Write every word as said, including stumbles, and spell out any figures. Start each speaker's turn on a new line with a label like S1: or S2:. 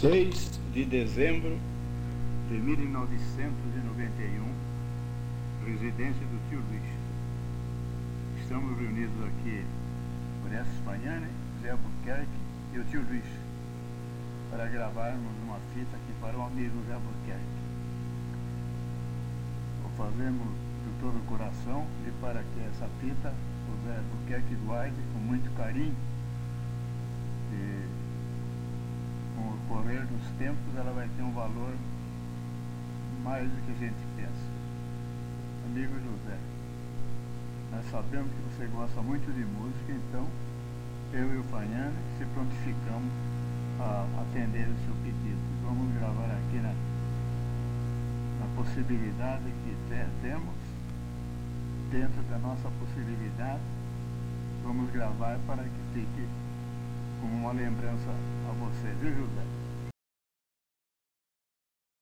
S1: seis de dezembro de mil novecentos e noventa e um, residência do tio Luiz. Estamos reunidos aqui Orestes Fagnani, Zé Albuquerque e o tio Luiz para gravarmos uma fita aqui para o amigo Zé Albuquerque. O fazemos de todo o coração e para que essa fita o Zé Albuquerque guarde com muito carinho, e com o correr dos tempos ela vai ter um valor mais do que a gente pensa. Amigo José, nós sabemos que você gosta muito de música, então eu e o Fagnani se prontificamos a atender o seu pedido. Vamos gravar aqui na, na possibilidade que te, temos, dentro da nossa possibilidade, vamos gravar para que fique como uma lembrança a você, viu, José?